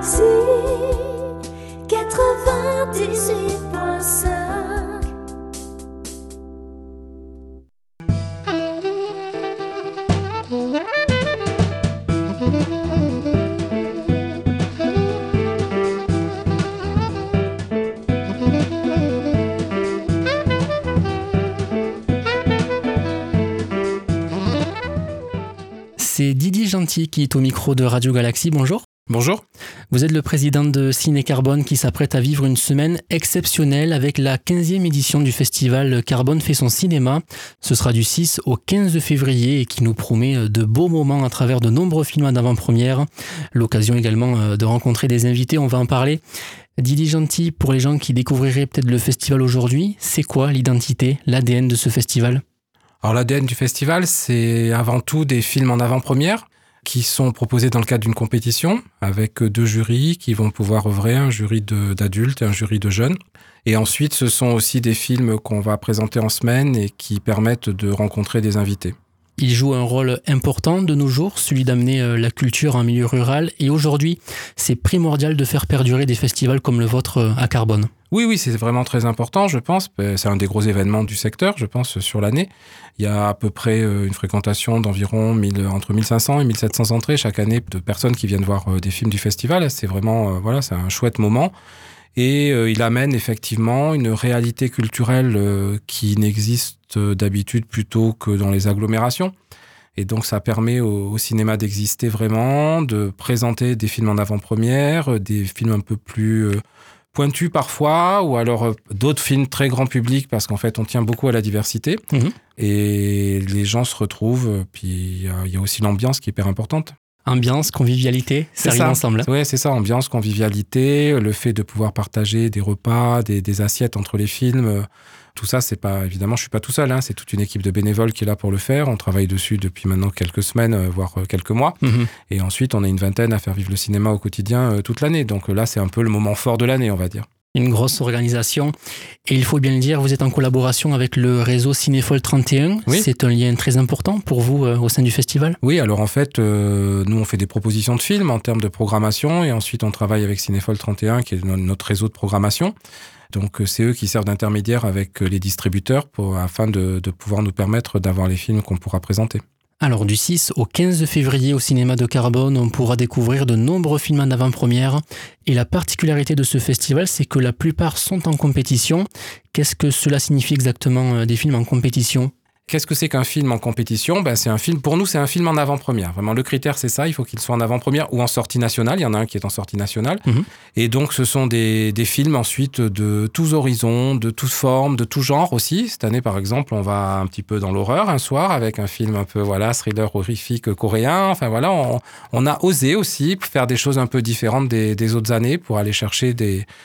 Galaxy 98.5. C'est Didier Gentil qui est au micro de Radio Galaxy. Bonjour. Bonjour. Vous êtes le président de Ciné Carbone qui s'apprête à vivre une semaine exceptionnelle avec la 15e édition du festival Carbone fait son cinéma. Ce sera du 6 au 15 février et qui nous promet de beaux moments à travers de nombreux films en avant-première. L'occasion également de rencontrer des invités, on va en parler. Didier Gentil, pour les gens qui découvriraient peut-être le festival aujourd'hui, c'est quoi l'identité, l'ADN de ce festival ? Alors l'ADN du festival, c'est avant tout des films en avant-première qui sont proposés dans le cadre d'une compétition avec 2 jurys qui vont pouvoir œuvrer, un jury d'adultes et un jury de jeunes. Et ensuite, ce sont aussi des films qu'on va présenter en semaine et qui permettent de rencontrer des invités. Il joue un rôle important de nos jours, celui d'amener la culture en milieu rural. Et aujourd'hui, c'est primordial de faire perdurer des festivals comme le vôtre à Carbone. Oui, c'est vraiment très important, je pense. C'est un des gros événements du secteur, je pense, sur l'année. Il y a à peu près une fréquentation d'environ entre 1500 et 1700 entrées chaque année de personnes qui viennent voir des films du festival. C'est vraiment, c'est un chouette moment. Et il amène effectivement une réalité culturelle qui n'existe d'habitude plutôt que dans les agglomérations. Et donc ça permet au cinéma d'exister vraiment, de présenter des films en avant-première, des films un peu plus pointus parfois, ou alors d'autres films très grand public, parce qu'en fait on tient beaucoup à la diversité. Et les gens se retrouvent, puis il y a aussi l'ambiance qui est hyper importante. Ambiance, convivialité, ça arrive ensemble. Oui, c'est ça, ambiance, convivialité, le fait de pouvoir partager des repas, des assiettes entre les films. Tout ça, c'est pas, évidemment, je suis pas tout seul, c'est toute une équipe de bénévoles qui est là pour le faire. On travaille dessus depuis maintenant quelques semaines, voire quelques mois. Et ensuite, on est une vingtaine à faire vivre le cinéma au quotidien toute l'année. Donc là, c'est un peu le moment fort de l'année, on va dire. Une grosse organisation. Et il faut bien le dire, vous êtes en collaboration avec le réseau Cinéfolle 31. Oui. C'est un lien très important pour vous au sein du festival ? Oui, alors en fait, nous, on fait des propositions de films en termes de programmation et ensuite, on travaille avec Cinéfolle 31, qui est notre réseau de programmation. Donc, c'est eux qui servent d'intermédiaires avec les distributeurs afin de pouvoir nous permettre d'avoir les films qu'on pourra présenter. Alors, du 6 au 15 février au cinéma de Carbone, on pourra découvrir de nombreux films en avant-première. Et la particularité de ce festival, c'est que la plupart sont en compétition. Qu'est-ce que cela signifie exactement, des films en compétition ? Qu'est-ce que c'est qu'un film en compétition ? C'est un film, pour nous, c'est un film en avant-première. Vraiment, le critère, c'est ça. Il faut qu'il soit en avant-première ou en sortie nationale. Il y en a un qui est en sortie nationale. Et donc, ce sont des films ensuite de tous horizons, de toutes formes, de tout genre aussi. Cette année, par exemple, on va un petit peu dans l'horreur un soir avec un film un peu, thriller horrifique coréen. Enfin, on a osé aussi faire des choses un peu différentes des autres années pour aller chercher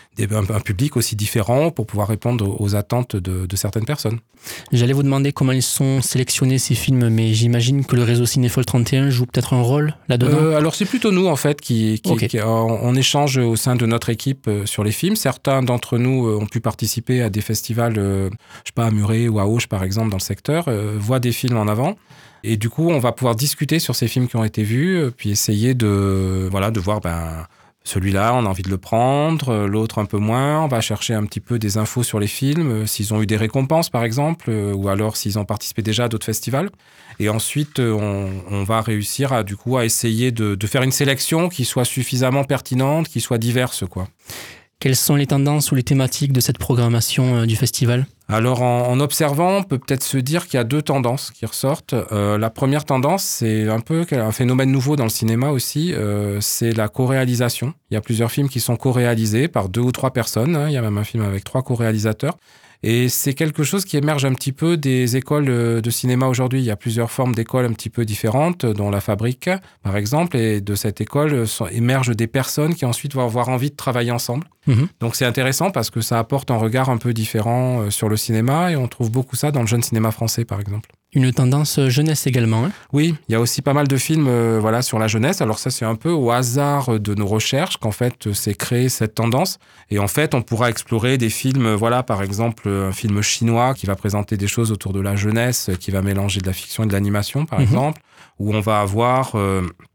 un public aussi différent pour pouvoir répondre aux attentes de certaines personnes. J'allais vous demander comment ils sont sélectionnés ces films, mais j'imagine que le réseau Cinéfolle 31 joue peut-être un rôle là-dedans. Alors c'est plutôt nous en fait qui on échange au sein de notre équipe sur les films. Certains d'entre nous ont pu participer à des festivals, à Muret ou à Auch par exemple dans le secteur, voient des films en avant. Et du coup, on va pouvoir discuter sur ces films qui ont été vus, puis essayer de voir celui-là, on a envie de le prendre, l'autre un peu moins. On va chercher un petit peu des infos sur les films, s'ils ont eu des récompenses par exemple, ou alors s'ils ont participé déjà à d'autres festivals. Et ensuite, on va réussir à essayer de faire une sélection qui soit suffisamment pertinente, qui soit diverse, quoi. Quelles sont les tendances ou les thématiques de cette programmation du festival ? Alors, en observant, on peut peut-être se dire qu'il y a 2 tendances qui ressortent. La première tendance, c'est un peu un phénomène nouveau dans le cinéma aussi, c'est la co-réalisation. Il y a plusieurs films qui sont co-réalisés par 2 ou 3 personnes. Il y a même un film avec 3 co-réalisateurs. Et c'est quelque chose qui émerge un petit peu des écoles de cinéma aujourd'hui. Il y a plusieurs formes d'écoles un petit peu différentes, dont la Fabrique, par exemple. Et de cette école émergent des personnes qui ensuite vont avoir envie de travailler ensemble. Donc c'est intéressant parce que ça apporte un regard un peu différent sur le cinéma. Et on trouve beaucoup ça dans le jeune cinéma français, par exemple. Une tendance jeunesse également. Oui, il y a aussi pas mal de films sur la jeunesse. Alors ça, c'est un peu au hasard de nos recherches qu'en fait, c'est créé cette tendance. Et en fait, on pourra explorer des films, par exemple, un film chinois qui va présenter des choses autour de la jeunesse, qui va mélanger de la fiction et de l'animation, par exemple, où on va avoir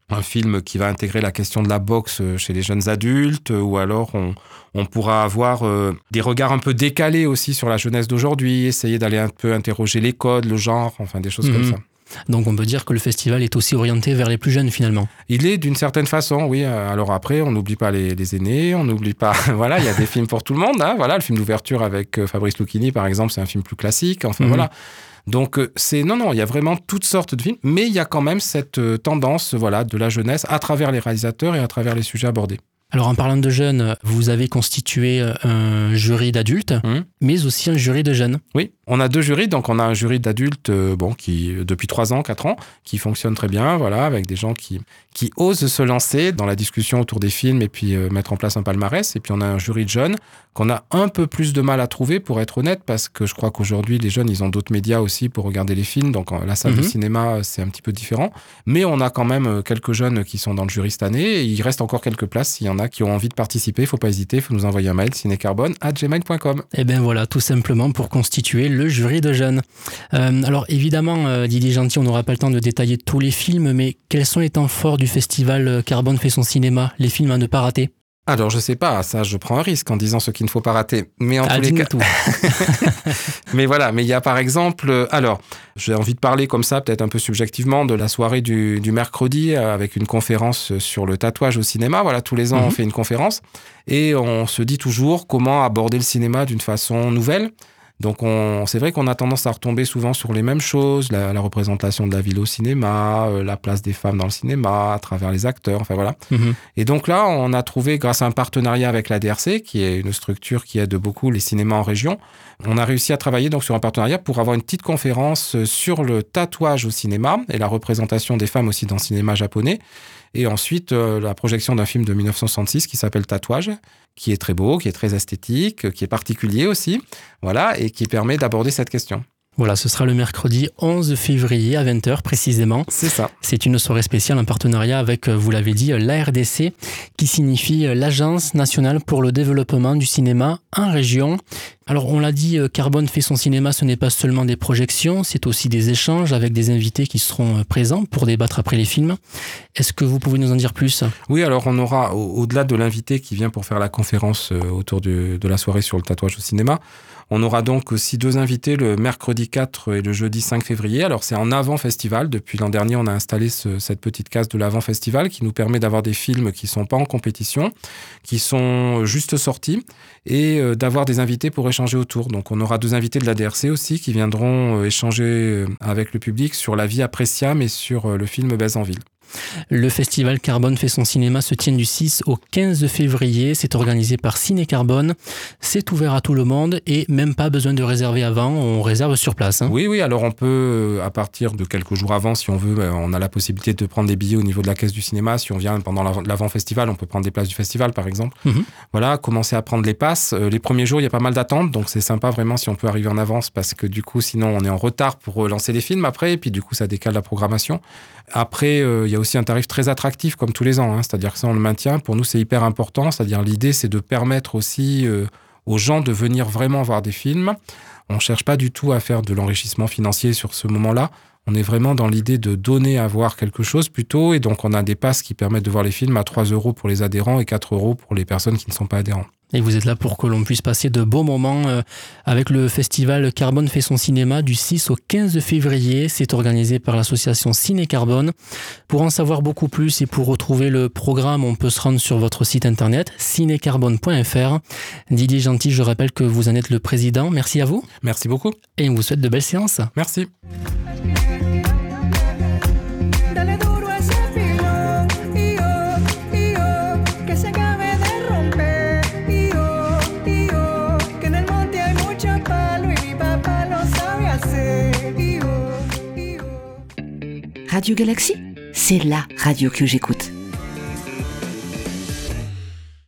un film qui va intégrer la question de la boxe chez les jeunes adultes, ou alors on pourra avoir des regards un peu décalés aussi sur la jeunesse d'aujourd'hui, essayer d'aller un peu interroger les codes, le genre, enfin des choses comme ça. Donc on peut dire que le festival est aussi orienté vers les plus jeunes finalement. Il est d'une certaine façon, oui. Alors après, on n'oublie pas les aînés, on n'oublie pas... voilà, il y a des films pour tout le monde. Hein, voilà, le film d'ouverture avec Fabrice Lucchini, par exemple, c'est un film plus classique. Enfin voilà. Donc il y a vraiment toutes sortes de films, mais il y a quand même cette tendance, voilà, de la jeunesse à travers les réalisateurs et à travers les sujets abordés. Alors en parlant de jeunes, vous avez constitué un jury d'adultes, mais aussi un jury de jeunes. Oui, on a 2 jurys, donc on a un jury d'adultes qui depuis 3 ans, 4 ans, qui fonctionne très bien, voilà, avec des gens qui osent se lancer dans la discussion autour des films et puis mettre en place un palmarès. Et puis on a un jury de jeunes qu'on a un peu plus de mal à trouver, pour être honnête, parce que je crois qu'aujourd'hui les jeunes, ils ont d'autres médias aussi pour regarder les films, donc la salle de cinéma, c'est un petit peu différent. Mais on a quand même quelques jeunes qui sont dans le jury cette année, et il reste encore quelques places s'il y en a qui ont envie de participer. Il ne faut pas hésiter, il faut nous envoyer un mail, cinecarbone@gmail.com. Et bien voilà, tout simplement pour constituer le jury de jeunes. Alors évidemment, Didier Gentil, on n'aura pas le temps de détailler tous les films, mais quels sont les temps forts du festival Carbone fait son cinéma, les films à ne pas rater? Alors, je sais pas, ça, je prends un risque en disant ce qu'il ne faut pas rater. Mais en tous les cas... tout. Mais voilà, mais il y a par exemple... Alors, j'ai envie de parler comme ça, peut-être un peu subjectivement, de la soirée du mercredi avec une conférence sur le tatouage au cinéma. Voilà, tous les ans, on fait une conférence et on se dit toujours comment aborder le cinéma d'une façon nouvelle. Donc, c'est vrai qu'on a tendance à retomber souvent sur les mêmes choses, la représentation de la ville au cinéma, la place des femmes dans le cinéma, à travers les acteurs, enfin voilà. Et donc là, on a trouvé, grâce à un partenariat avec la DRC, qui est une structure qui aide beaucoup les cinémas en région, on a réussi à travailler donc sur un partenariat pour avoir une petite conférence sur le tatouage au cinéma et la représentation des femmes aussi dans le cinéma japonais. Et ensuite, la projection d'un film de 1966 qui s'appelle Tatouage, qui est très beau, qui est très esthétique, qui est particulier aussi, voilà, et qui permet d'aborder cette question. Voilà, ce sera le mercredi 11 février à 20h précisément. C'est ça. C'est une soirée spéciale en partenariat avec, vous l'avez dit, l'ARDC, qui signifie l'Agence nationale pour le développement du cinéma en région. Alors on l'a dit, Carbone fait son cinéma, ce n'est pas seulement des projections, c'est aussi des échanges avec des invités qui seront présents pour débattre après les films. Est-ce que vous pouvez nous en dire plus ? Oui, alors on aura, au-delà de l'invité qui vient pour faire la conférence autour de la soirée sur le tatouage au cinéma, on aura donc aussi 2 invités le mercredi 4 et le jeudi 5 février. Alors c'est en avant-festival. Depuis l'an dernier, on a installé cette petite case de l'avant-festival qui nous permet d'avoir des films qui ne sont pas en compétition, qui sont juste sortis, et d'avoir des invités pour échanger autour. Donc on aura 2 invités de la DRC aussi qui viendront échanger avec le public sur la vie après Siam et sur le film Baise en ville. Le festival Carbone fait son cinéma se tient du 6 au 15 février. C'est organisé par Ciné Carbone. C'est ouvert à tout le monde et même pas besoin de réserver avant. On réserve sur place. Oui. Alors on peut, à partir de quelques jours avant, si on veut, on a la possibilité de prendre des billets au niveau de la caisse du cinéma. Si on vient pendant l'avant-festival, on peut prendre des places du festival, par exemple. Voilà, commencer à prendre les passes. Les premiers jours, il y a pas mal d'attentes. Donc c'est sympa vraiment si on peut arriver en avance parce que du coup, sinon, on est en retard pour lancer les films après. Et puis du coup, ça décale la programmation. Après, il y a aussi un tarif très attractif comme tous les ans, c'est-à-dire que ça on le maintient. Pour nous c'est hyper important, c'est-à-dire l'idée c'est de permettre aussi aux gens de venir vraiment voir des films. On cherche pas du tout à faire de l'enrichissement financier sur ce moment-là. On est vraiment dans l'idée de donner à voir quelque chose plutôt, et donc on a des passes qui permettent de voir les films à 3 € pour les adhérents et 4 € pour les personnes qui ne sont pas adhérents. Et vous êtes là pour que l'on puisse passer de beaux moments avec le festival Carbone fait son cinéma du 6 au 15 février. C'est organisé par l'association Ciné Carbone. Pour en savoir beaucoup plus et pour retrouver le programme, on peut se rendre sur votre site internet cinecarbone.fr. Didier Gentil, je rappelle que vous en êtes le président. Merci à vous. Merci beaucoup. Et on vous souhaite de belles séances. Merci. Radio Galaxy, c'est la radio que j'écoute.